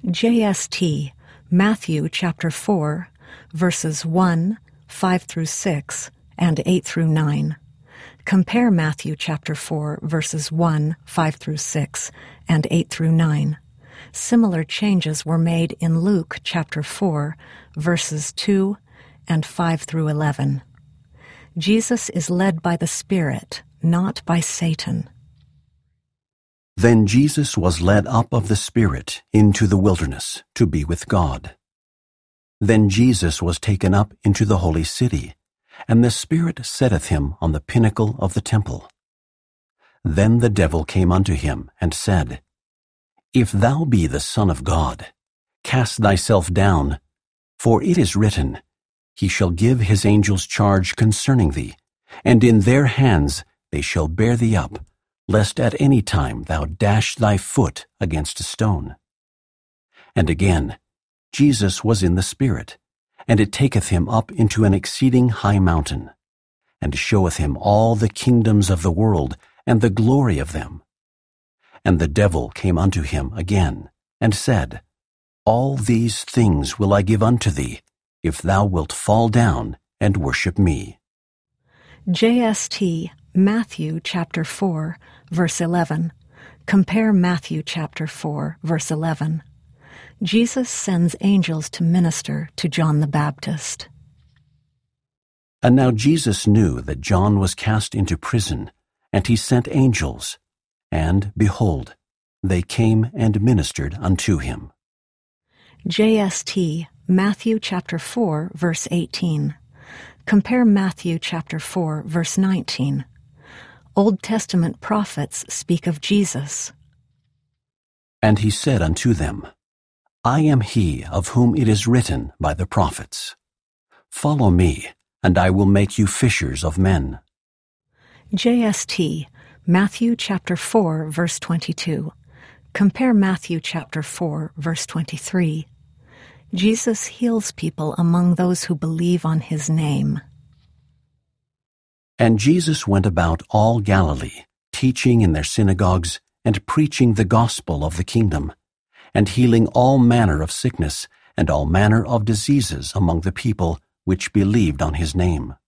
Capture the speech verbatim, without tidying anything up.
J S T, Matthew chapter four, verses one, five through six, and eight through nine. Compare Matthew chapter four, verses one, five through six, and eight through nine. Similar changes were made in Luke chapter four, verses two and five through eleven. Jesus is led by the Spirit, not by Satan. Then Jesus was led up of the Spirit into the wilderness to be with God. Then Jesus was taken up into the holy city, and the Spirit setteth him on the pinnacle of the temple. Then the devil came unto him, and said, If thou be the Son of God, cast thyself down, for it is written, He shall give his angels charge concerning thee, and in their hands they shall bear thee up, lest at any time thou dash thy foot against a stone. And again, Jesus was in the Spirit, and it taketh him up into an exceeding high mountain, and showeth him all the kingdoms of the world, and the glory of them. And the devil came unto him again, and said, All these things will I give unto thee, if thou wilt fall down and worship me. J S T, Matthew chapter four, verse eleven. Compare Matthew chapter four, verse eleven. Jesus sends angels to minister to John the Baptist. And now Jesus knew that John was cast into prison, and he sent angels, and, behold, they came and ministered unto him. J S T, Matthew chapter four, verse eighteen. Compare Matthew chapter four, verse nineteen. Old Testament prophets speak of Jesus. And he said unto them, I am he of whom it is written by the prophets, Follow me, and I will make you fishers of men. J S T, Matthew chapter four, verse twenty-two. Compare Matthew chapter four, verse twenty-three. Jesus heals people among those who believe on his name. And Jesus went about all Galilee, teaching in their synagogues, and preaching the gospel of the kingdom, and healing all manner of sickness, and all manner of diseases among the people which believed on his name.